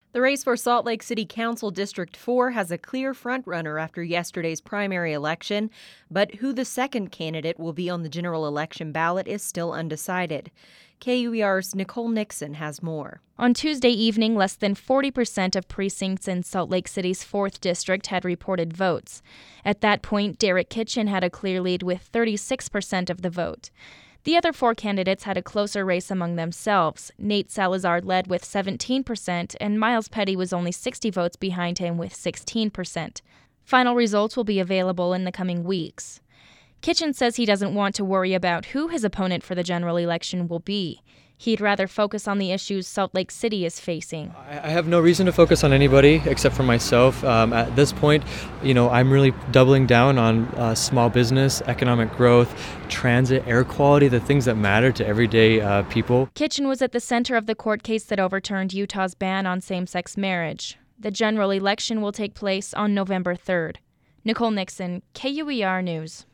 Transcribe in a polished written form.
The race for Salt Lake City Council District 4 has a clear frontrunner after yesterday's primary election, but who the second candidate will be on the general election ballot is still undecided. KUER's Nicole Nixon has more. On Tuesday evening, less than 40% of precincts in Salt Lake City's 4th District had reported votes. At that point, Derek Kitchen had a clear lead with 36% of the vote. The other 4 candidates had a closer race among themselves. Nate Salazar led with 17%, and Miles Petty was only 60 votes behind him with 16%. Final results will be available in the coming weeks. Kitchen says he doesn't want to worry about who his opponent for the general election will be. He'd rather focus on the issues Salt Lake City is facing. I have no reason to focus on anybody except for myself. At this point, I'm really doubling down on small business, economic growth, transit, air quality, the things that matter to everyday people. Kitchen was at the center of the court case that overturned Utah's ban on same-sex marriage. The general election will take place on November 3rd. Nicole Nixon, KUER News.